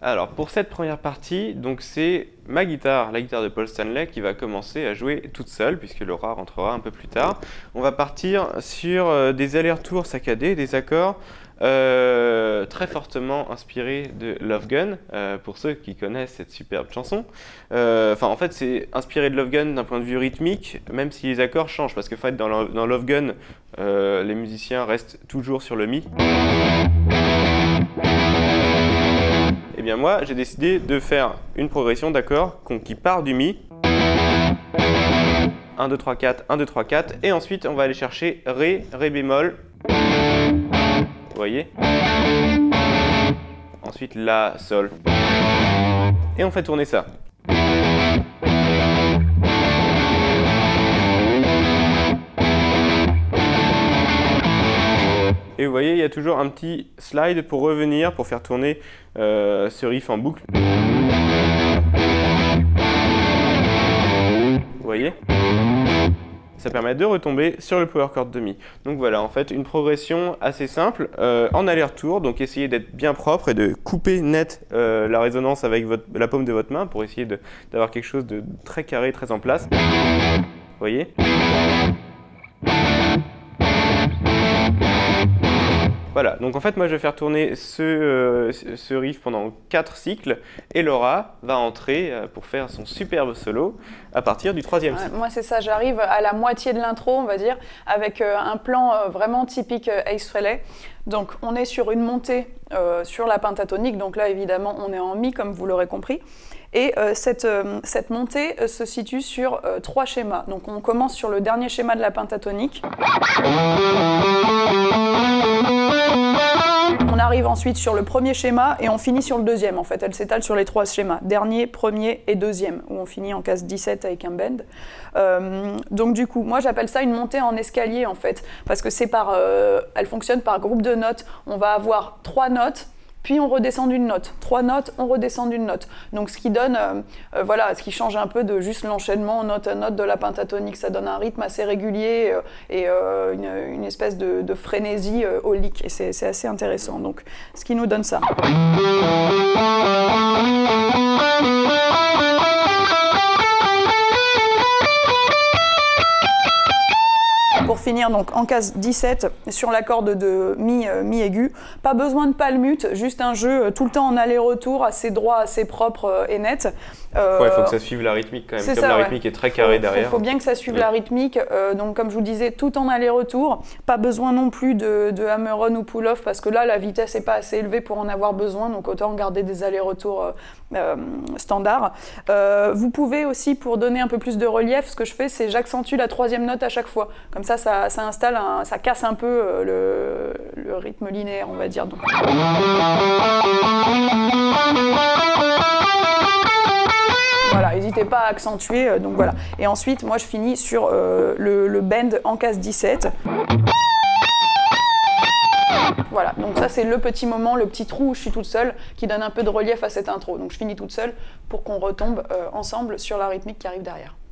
Alors, pour cette première partie, donc c'est ma guitare, la guitare de Paul Stanley, qui va commencer à jouer toute seule, puisque Laura rentrera un peu plus tard. On va partir sur des allers-retours saccadés, des accords très fortement inspirés de Love Gun, pour ceux qui connaissent cette superbe chanson. En fait, c'est inspiré de Love Gun d'un point de vue rythmique, même si les accords changent, parce que en fait, dans Love Gun, les musiciens restent toujours sur le Mi. Et bien moi, j'ai décidé de faire une progression d'accords qui part du Mi. 1, 2, 3, 4, 1, 2, 3, 4. Et ensuite, on va aller chercher Ré, Ré bémol. Vous voyez? Ensuite, La, Sol. Et on fait tourner ça. Et vous voyez, il y a toujours un petit slide pour revenir, pour faire tourner ce riff en boucle. Vous voyez? Ça permet de retomber sur le power chord de Mi. Donc voilà, en fait, une progression assez simple, en aller-retour. Donc essayez d'être bien propre et de couper net la résonance avec la paume de votre main pour essayer d'avoir quelque chose de très carré, très en place. Vous voyez? Voilà, donc en fait, moi je vais faire tourner ce riff pendant 4 cycles et Laura va entrer pour faire son superbe solo à partir du 3e cycle. Moi, c'est ça, j'arrive à la moitié de l'intro, on va dire, avec un plan vraiment typique Ace Frehley. Donc, on est sur une montée sur la pentatonique, donc là, évidemment, on est en Mi, comme vous l'aurez compris. Et cette montée se situe sur 3 schémas. Donc, on commence sur le dernier schéma de la pentatonique. On arrive ensuite sur le premier schéma et on finit sur le deuxième. En fait, elle s'étale sur les 3 schémas. Dernier, premier et deuxième, où on finit en case 17 avec un bend. Donc du coup, moi j'appelle ça une montée en escalier en fait, parce que elle fonctionne par groupe de notes. On va avoir 3 notes, puis on redescend d'une note. 3 notes, on redescend d'une note. Donc ce qui donne, ce qui change un peu de juste l'enchaînement note à note de la pentatonique. Ça donne un rythme assez régulier et une espèce de frénésie aulique. Et c'est assez intéressant. Donc ce qui nous donne ça. Pour finir donc en case 17 sur la corde de mi aigu, pas besoin de palmute, juste un jeu tout le temps en aller-retour, assez droit, assez propre et net. Il faut que ça suive la rythmique quand même, comme la rythmique est très carrée derrière. Il faut bien que ça suive la rythmique, donc comme je vous disais, tout en aller-retour, pas besoin non plus de hammer-on ou pull-off, parce que là la vitesse n'est pas assez élevée pour en avoir besoin, donc autant garder des allers-retours standards. Vous pouvez aussi, pour donner un peu plus de relief, ce que je fais, c'est j'accentue la 3e note à chaque fois, comme ça installe ça casse un peu le rythme linéaire, on va dire. Donc. Voilà, n'hésitez pas à accentuer, donc voilà. Et ensuite, moi je finis sur le bend en case 17. Voilà, donc ça c'est le petit moment, le petit trou où je suis toute seule, qui donne un peu de relief à cette intro. Donc je finis toute seule pour qu'on retombe ensemble sur la rythmique qui arrive derrière.